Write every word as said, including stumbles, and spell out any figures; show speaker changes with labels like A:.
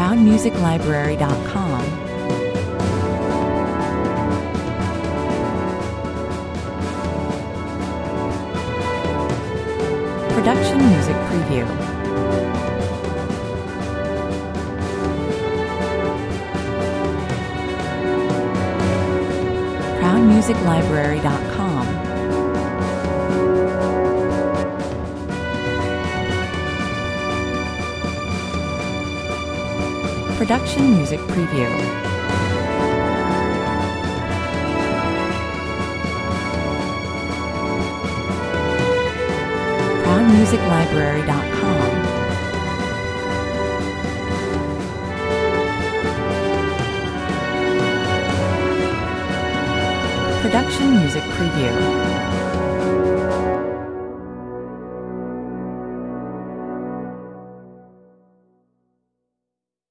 A: proud music library dot com, Production Music Preview, proud music library dot com, Production Music Preview, proud music library dot com, Production Music Preview.